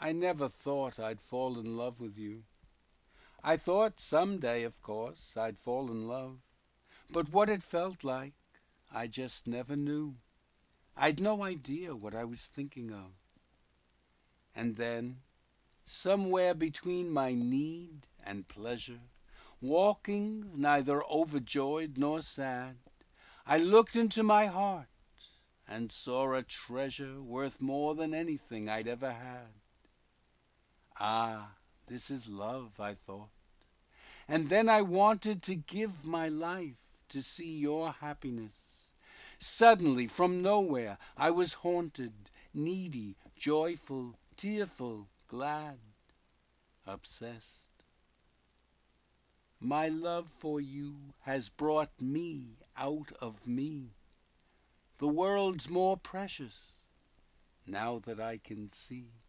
I never thought I'd fall in love with you. I thought some day, of course, I'd fall in love, but what it felt like I just never knew. I'd no idea what I was thinking of. And then, somewhere between my need and pleasure, walking neither overjoyed nor sad, I looked into my heart and saw a treasure worth more than anything I'd ever had. Ah, this is love, I thought. And then I wanted to give my life to see your happiness. Suddenly, from nowhere, I was haunted, needy, joyful, tearful, glad, obsessed. My love for you has brought me out of me. The world's more precious now that I can see.